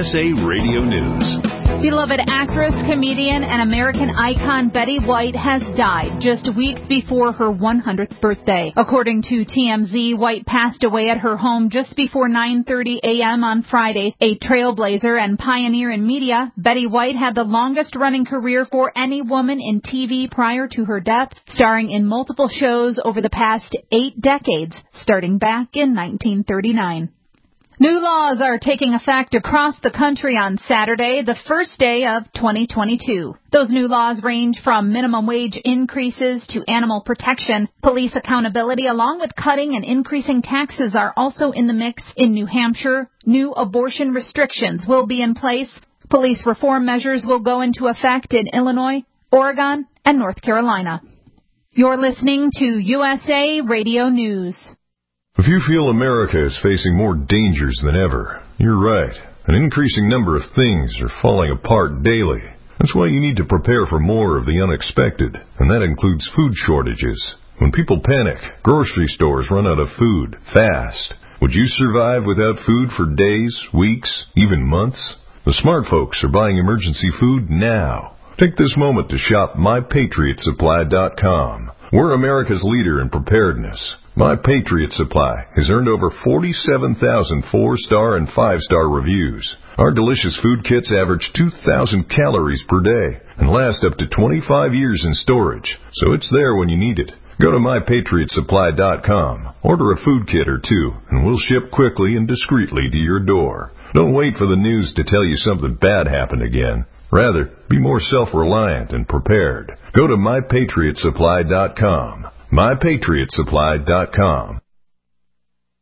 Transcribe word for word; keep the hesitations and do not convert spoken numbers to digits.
S A Radio News. Beloved actress, comedian, and American icon Betty White has died just weeks before her one hundredth birthday. According to T M Z, White passed away at her home just before nine thirty a.m. on Friday. A trailblazer and pioneer in media, Betty White had the longest-running career for any woman in T V prior to her death, starring in multiple shows over the past eight decades, starting back in nineteen thirty-nine. New laws are taking effect across the country on Saturday, the first day of twenty twenty-two. Those new laws range from minimum wage increases to animal protection. Police accountability, along with cutting and increasing taxes, are also in the mix in New Hampshire. New abortion restrictions will be in place. Police reform measures will go into effect in Illinois, Oregon, and North Carolina. You're listening to U S A Radio News. If you feel America is facing more dangers than ever, you're right. An increasing number of things are falling apart daily. That's why you need to prepare for more of the unexpected, and that includes food shortages. When people panic, grocery stores run out of food fast. Would you survive without food for days, weeks, even months? The smart folks are buying emergency food now. Take this moment to shop my patriot supply dot com. We're America's leader in preparedness. My Patriot Supply has earned over forty-seven thousand four-star and five-star reviews. Our delicious food kits average two thousand calories per day and last up to twenty-five years in storage, so it's there when you need it. Go to my patriot supply dot com, order a food kit or two, and we'll ship quickly and discreetly to your door. Don't wait for the news to tell you something bad happened again. Rather, be more self-reliant and prepared. Go to my patriot supply dot com. my patriot supply dot com.